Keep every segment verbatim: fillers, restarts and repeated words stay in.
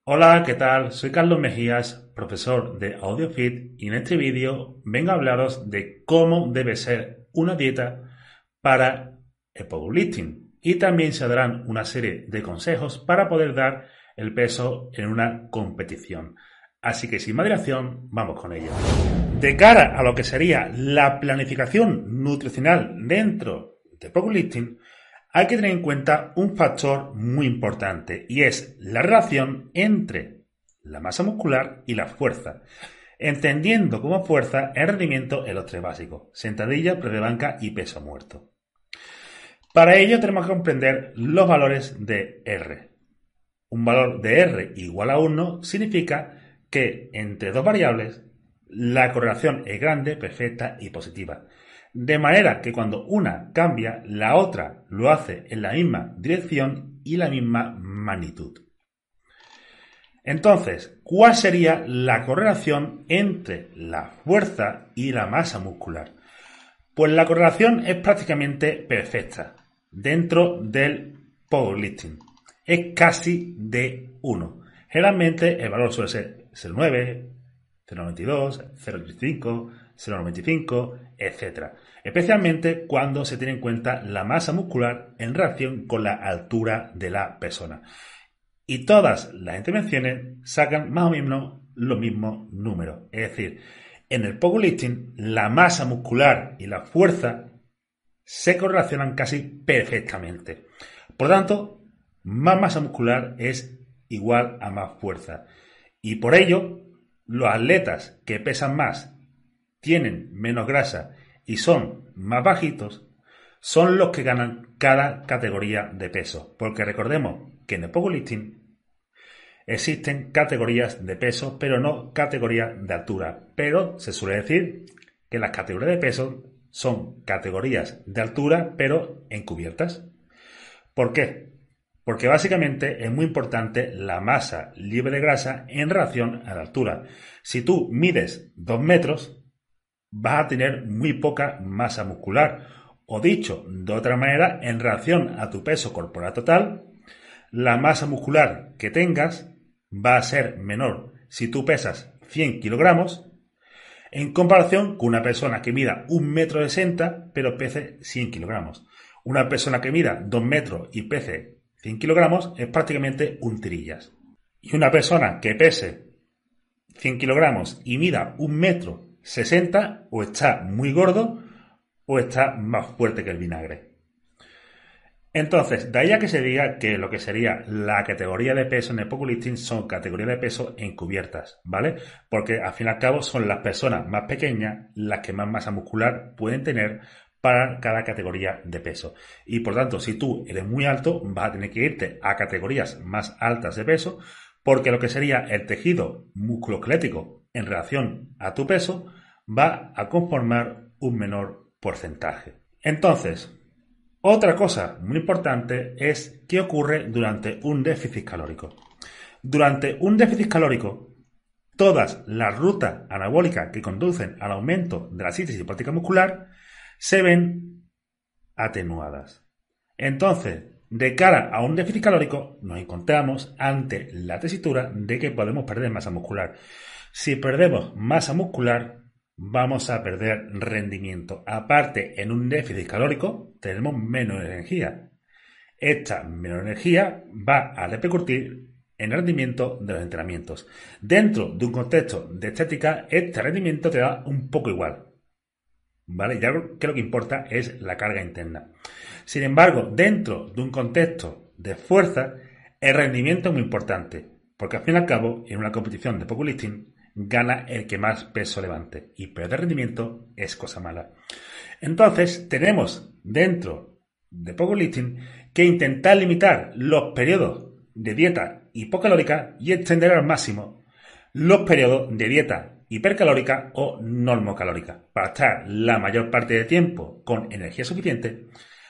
Hola, ¿qué tal? Soy Carlos Mejías, profesor de AudioFit, y en este vídeo vengo a hablaros de cómo debe ser una dieta para el powerlifting. Y también se darán una serie de consejos para poder dar el peso en una competición. Así que sin más dilación, vamos con ello. De cara a lo que sería la planificación nutricional dentro de powerlifting, hay que tener en cuenta un factor muy importante y es la relación entre la masa muscular y la fuerza, entendiendo como fuerza el rendimiento en los tres básicos: sentadilla, press de banca y peso muerto. Para ello tenemos que comprender los valores de R. Un valor de R igual a uno significa que entre dos variables la correlación es grande, perfecta y positiva. De manera que cuando una cambia, la otra lo hace en la misma dirección y la misma magnitud. Entonces, ¿cuál sería la correlación entre la fuerza y la masa muscular? Pues la correlación es prácticamente perfecta dentro del powerlifting. Es casi de uno. Generalmente el valor suele ser cero coma nueve, cero coma noventa y dos, cero coma ochenta y cinco, cero coma noventa y cinco, etcétera. Especialmente cuando se tiene en cuenta la masa muscular en relación con la altura de la persona. Y todas las intervenciones sacan más o menos los mismos números. Es decir, en el powerlifting la masa muscular y la fuerza se correlacionan casi perfectamente. Por lo tanto, más masa muscular es igual a más fuerza. Y por ello, los atletas que pesan más, tienen menos grasa y son más bajitos, son los que ganan cada categoría de peso. Porque recordemos que en el powerlifting existen categorías de peso, pero no categorías de altura. Pero se suele decir que las categorías de peso son categorías de altura, pero encubiertas. ¿Por qué? Porque básicamente es muy importante la masa libre de grasa en relación a la altura. Si tú mides dos metros, vas a tener muy poca masa muscular. O dicho de otra manera, en relación a tu peso corporal total, la masa muscular que tengas va a ser menor si tú pesas cien kilogramos en comparación con una persona que mida un metro sesenta pero pese cien kilogramos. Una persona que mida dos metros y pese cien kilogramos es prácticamente un tirillas. Y una persona que pese cien kilogramos y mida un metro sesenta o está muy gordo o está más fuerte que el vinagre. Entonces, de ahí a que se diga que lo que sería la categoría de peso en el powerlifting son categorías de peso encubiertas, ¿vale? Porque al fin y al cabo son las personas más pequeñas las que más masa muscular pueden tener para cada categoría de peso. Y por tanto, si tú eres muy alto, vas a tener que irte a categorías más altas de peso, porque lo que sería el tejido musculoesquelético en relación a tu peso va a conformar un menor porcentaje. Entonces, otra cosa muy importante es qué ocurre durante un déficit calórico. Durante un déficit calórico, todas las rutas anabólicas que conducen al aumento de la síntesis hepática muscular se ven atenuadas. Entonces, de cara a un déficit calórico, nos encontramos ante la tesitura de que podemos perder masa muscular. Si perdemos masa muscular, vamos a perder rendimiento. Aparte, en un déficit calórico tenemos menos energía. Esta menor energía va a repercutir en el rendimiento de los entrenamientos. Dentro de un contexto de estética, este rendimiento te da un poco igual, ¿vale? Ya que lo que importa es la carga interna. Sin embargo, dentro de un contexto de fuerza, el rendimiento es muy importante, porque al fin y al cabo, en una competición de powerlifting, gana el que más peso levante, y perder rendimiento es cosa mala. Entonces, tenemos dentro de powerlifting que intentar limitar los periodos de dieta hipocalórica y extender al máximo los periodos de dieta hipercalórica o normocalórica, para estar la mayor parte de tiempo con energía suficiente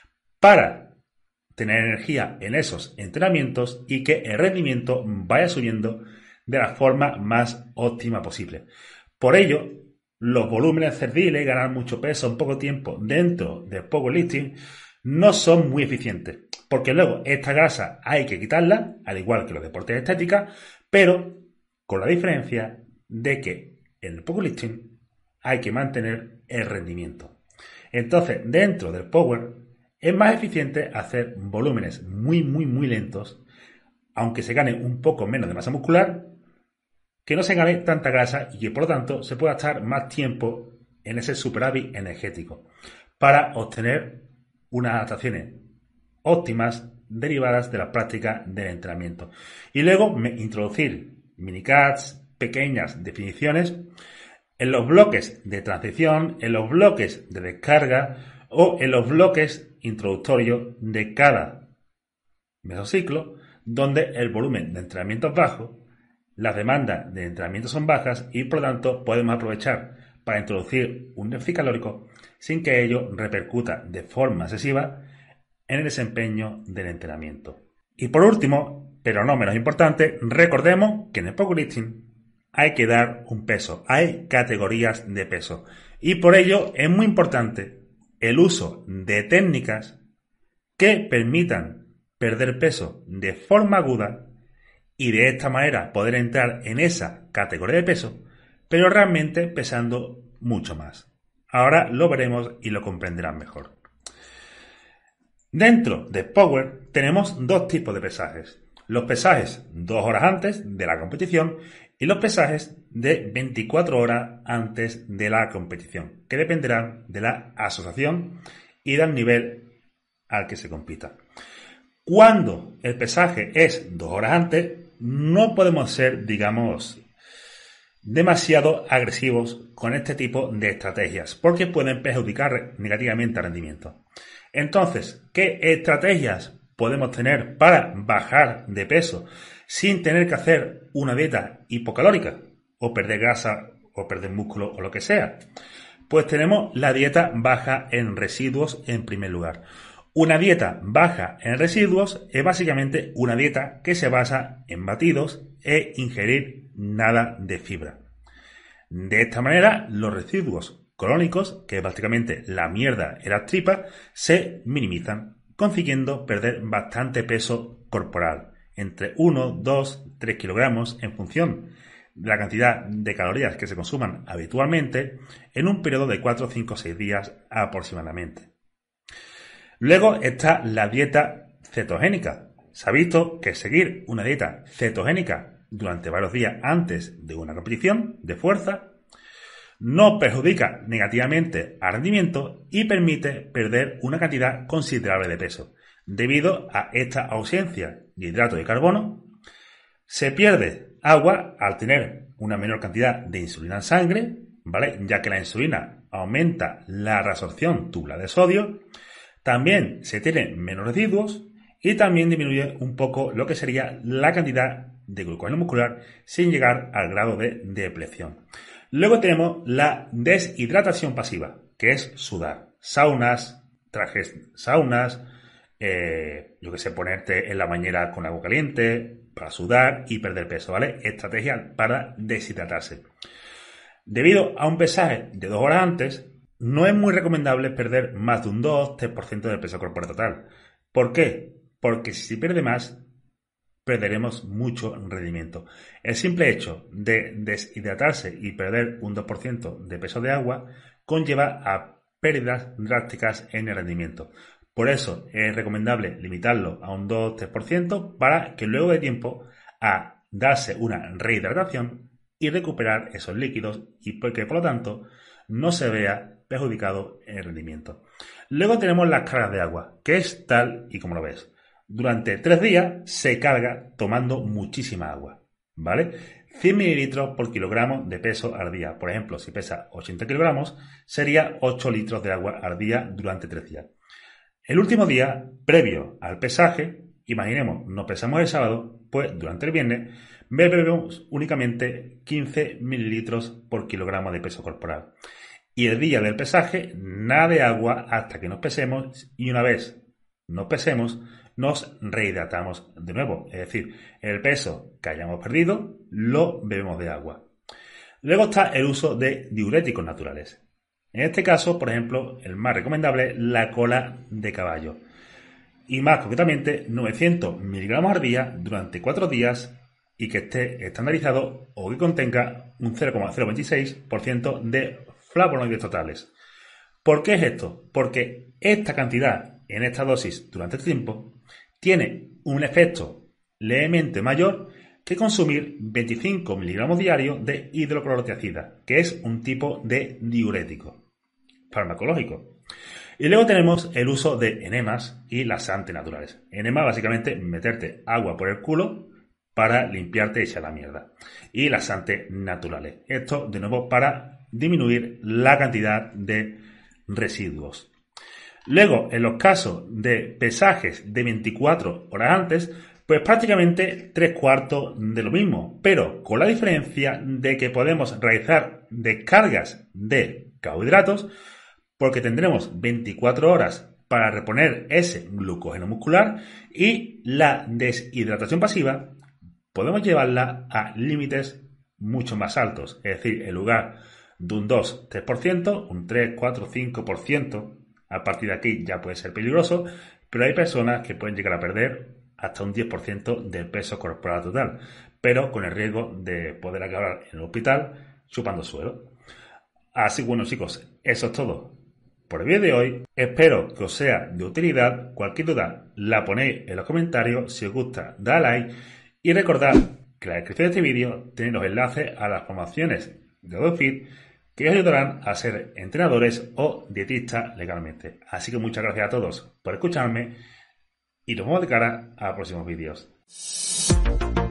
para tener energía en esos entrenamientos y que el rendimiento vaya subiendo de la forma más óptima posible. Por ello, los volúmenes cerviles, ganar mucho peso en poco tiempo dentro del powerlifting, no son muy eficientes. porque luego esta grasa hay que quitarla, al igual que los deportes de estética, pero con la diferencia de que en el powerlifting hay que mantener el rendimiento. Entonces, dentro del power es más eficiente hacer volúmenes muy, muy, muy lentos, aunque se gane un poco menos de masa muscular, que no se gane tanta grasa y que por lo tanto se pueda estar más tiempo en ese superávit energético para obtener unas adaptaciones óptimas derivadas de la práctica del entrenamiento. Y luego me introducir minicuts, pequeñas definiciones en los bloques de transición, en los bloques de descarga o en los bloques introductorios de cada mesociclo, donde el volumen de entrenamiento es bajo, las demandas de entrenamiento son bajas y por lo tanto podemos aprovechar para introducir un déficit calórico sin que ello repercuta de forma excesiva en el desempeño del entrenamiento. Y por último, pero no menos importante, recordemos que en el powerlifting hay que dar un peso, hay categorías de peso y por ello es muy importante el uso de técnicas que permitan perder peso de forma aguda y de esta manera poder entrar en esa categoría de peso, pero realmente pesando mucho más. Ahora lo veremos y lo comprenderán mejor. Dentro de Power tenemos dos tipos de pesajes. Los pesajes dos horas antes de la competición y los pesajes de veinticuatro horas antes de la competición, que dependerán de la asociación y del nivel al que se compita. Cuando el pesaje es dos horas antes, no podemos ser, digamos, demasiado agresivos con este tipo de estrategias, porque pueden perjudicar negativamente al rendimiento. Entonces, ¿qué estrategias podemos tener para bajar de peso sin tener que hacer una dieta hipocalórica o perder grasa o perder músculo o lo que sea? Pues tenemos la dieta baja en residuos en primer lugar. Una dieta baja en residuos es básicamente una dieta que se basa en batidos e ingerir nada de fibra. De esta manera, los residuos colónicos, que es básicamente la mierda en las tripas, se minimizan, consiguiendo perder bastante peso corporal, entre uno, dos, tres kilogramos en función de la cantidad de calorías que se consuman habitualmente en un periodo de cuatro, cinco, seis días aproximadamente. Luego está la dieta cetogénica. Se ha visto que seguir una dieta cetogénica durante varios días antes de una competición de fuerza no perjudica negativamente al rendimiento y permite perder una cantidad considerable de peso. Debido a esta ausencia de hidrato de carbono, se pierde agua al tener una menor cantidad de insulina en sangre, ¿vale? Ya que la insulina aumenta la reabsorción tubular de sodio. También se tienen menos residuos y también disminuye un poco lo que sería la cantidad de glucógeno muscular sin llegar al grado de depleción. Luego tenemos la deshidratación pasiva, que es sudar. Saunas, trajes saunas, eh, yo que sé, ponerte en la bañera con agua caliente para sudar y perder peso, ¿vale? Estrategia para deshidratarse. Debido a un pesaje de dos horas antes, no es muy recomendable perder más de un dos a tres por ciento del peso corporal total. ¿Por qué? Porque si se pierde más, perderemos mucho rendimiento. El simple hecho de deshidratarse y perder un dos por ciento de peso de agua conlleva a pérdidas drásticas en el rendimiento. Por eso es recomendable limitarlo a un dos a tres por ciento para que luego de tiempo a darse una rehidratación y recuperar esos líquidos y que por lo tanto no se vea perjudicado en el rendimiento. Luego tenemos las cargas de agua, que es tal y como lo ves. Durante tres días se carga tomando muchísima agua, ¿vale? cien mililitros por kilogramo de peso al día. Por ejemplo, si pesa ochenta kilogramos, sería ocho litros de agua al día durante tres días. El último día, previo al pesaje, imaginemos, nos pesamos el sábado, pues durante el viernes bebemos únicamente quince mililitros por kilogramo de peso corporal. Y el día del pesaje, nada de agua hasta que nos pesemos y una vez nos pesemos, nos rehidratamos de nuevo. Es decir, el peso que hayamos perdido lo bebemos de agua. Luego está el uso de diuréticos naturales. En este caso, por ejemplo, el más recomendable, la cola de caballo. y más concretamente novecientos miligramos al día durante cuatro días y que esté estandarizado o que contenga un cero coma cero veintiséis por ciento de flavonoides totales. ¿Por qué es esto? Porque esta cantidad en esta dosis durante el tiempo tiene un efecto levemente mayor que consumir veinticinco miligramos diarios de hidroclorotiazida, que es un tipo de diurético farmacológico. Y luego tenemos el uso de enemas y laxantes naturales. Enema básicamente meterte agua por el culo para limpiarte y echar la mierda. Y laxantes naturales. Esto de nuevo para disminuir la cantidad de residuos. Luego, en los casos de pesajes de veinticuatro horas antes, pues prácticamente tres cuartos de lo mismo, pero con la diferencia de que podemos realizar descargas de carbohidratos porque tendremos veinticuatro horas para reponer ese glucógeno muscular y la deshidratación pasiva podemos llevarla a límites mucho más altos, es decir, en lugar de un dos a tres por ciento, un tres, cuatro, cinco por ciento. A partir de aquí ya puede ser peligroso, pero hay personas que pueden llegar a perder hasta un diez por ciento del peso corporal total, pero con el riesgo de poder acabar en el hospital chupando suelo. Así que bueno, chicos, eso es todo por el vídeo de hoy. Espero que os sea de utilidad. Cualquier duda la ponéis en los comentarios. Si os gusta, dale like y recordad que en la descripción de este vídeo tenéis los enlaces a las formaciones de GoFit que os ayudarán a ser entrenadores o dietistas legalmente. Así que muchas gracias a todos por escucharme y nos vemos de cara a próximos vídeos.